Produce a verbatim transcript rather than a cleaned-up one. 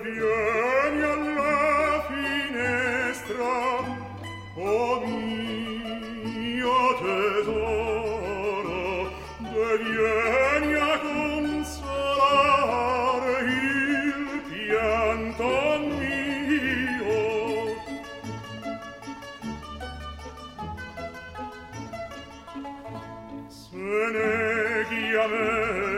vieni alla finestra, oh mio tesoro, vieni a consolare il pianto mio. Se neghi a me